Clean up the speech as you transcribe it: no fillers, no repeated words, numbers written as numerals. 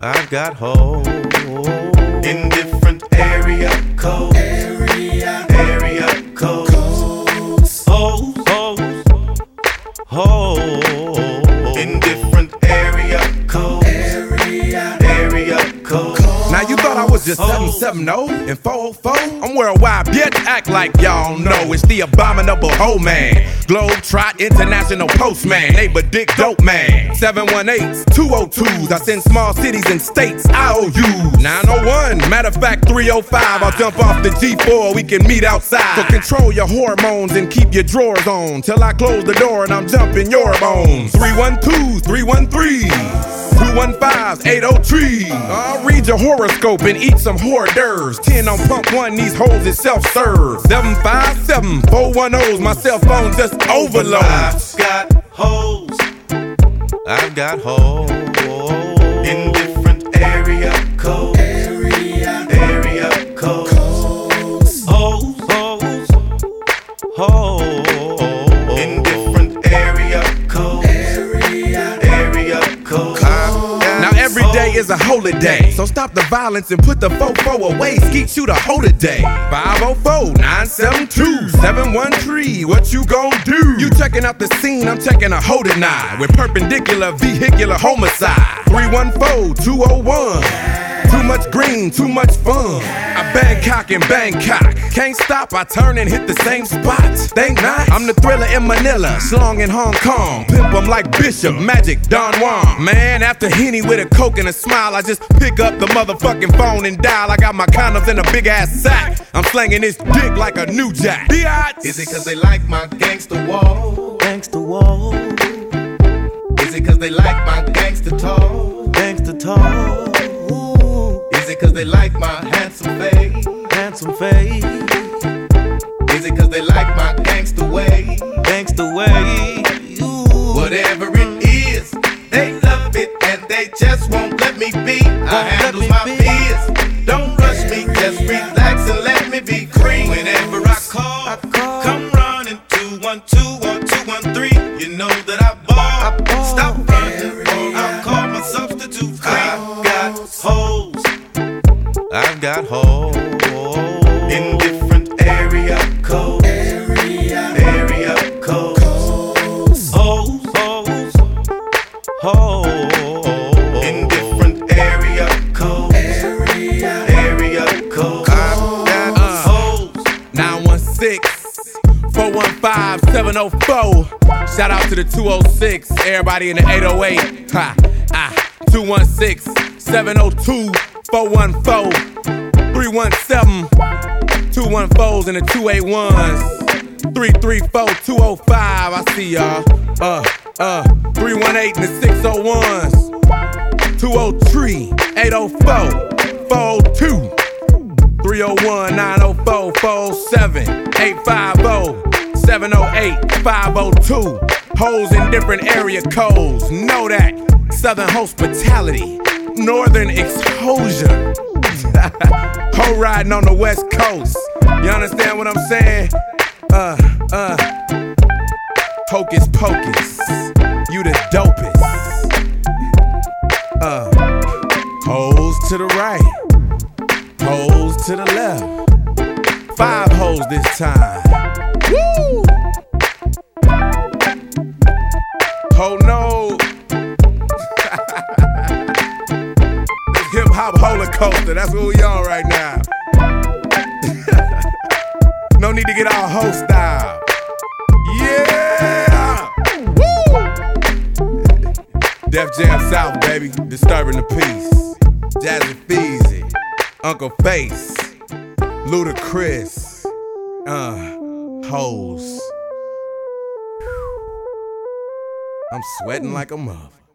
I've got hoes in different area codes. Area codes. Hoes, hoes, hoes In different area codes. Area codes. Now you thought I was just 770 and 404? I'm worldwide, bitch. Act like y'all know it's the abominable hoe man. Globetrot International Postman, neighbor dick dope man. 718s, 202s. I send small cities and states IOUs. 901, matter of fact 305. I'll jump off the G4, we can meet outside. So control your hormones and keep your drawers on till I close the door and I'm jumping your bones. 312, 313. 215s, 803. I'll read your horoscope and eat some hors d'oeuvres. 10 on pump 1, these hoes is self-serve. 757, 410s, my cell phone just overloads. I've got hoes I've got hoes in different area codes. Area codes. hoes, hoes, hoes In different area codes. Area codes. Now every day is a holiday, so stop the violence and put the fofo away. Skeet shoot a hoe today. 504-972-713. What you gon' do? You checking out the scene, I'm checking a hoe tonight with perpendicular vehicular homicide. 314-201. Too much green, too much fun. I Bangkok in Bangkok. Can't stop, I turn and hit the same spot. Think not. I'm the thriller in Manila, slong in Hong Kong. Pimp 'em like Bishop, Magic, Don Juan. Man, after Henny with a coke and a smile, I just pick up the motherfucking phone and dial. I got my condoms in a big ass sack. I'm slanging this dick like a new jack. Is it cause they like my gangster wall? Gangsta wall, Is it cause they like my gangster talk? gangsta talk, Is it cause they like my handsome face? handsome face, Is it cause they like my gangster way? gangsta way. Whatever it is, they love it and they just won't let me be. I handle my biz. Don't rush me, just relax and let me be free. Whenever I call, come running 212 or 213. You know that I ball. Stop running, or I'll call my substitute free. I've got hoes In different area codes. Area codes. hoes, hoes, hoes In different area codes. Area codes. hoes. 916-415-704. Shout out to the 206, everybody in the 808. 216-702-414. 317, 214s and the 281s. 334-205, I see y'all. 318 and the 601s. 203-804, 402. 301-904-47. 850-708-502. Hoes in different area codes. Know that. Southern hospitality. Northern exposure. Hoe riding on the West Coast. You understand what I'm saying? Hocus pocus. You the dopest. Hoes to the right. Hoes to the left. 5 hoes this time. Woo! Oh no. Hip hop roller coaster, that's what we on right now. No need to get all hoe style. Yeah! Woo! Def Jam South, baby, disturbing the peace. Jazzy Feezy, Uncle Face, Ludacris, hoes. I'm sweating like a mother.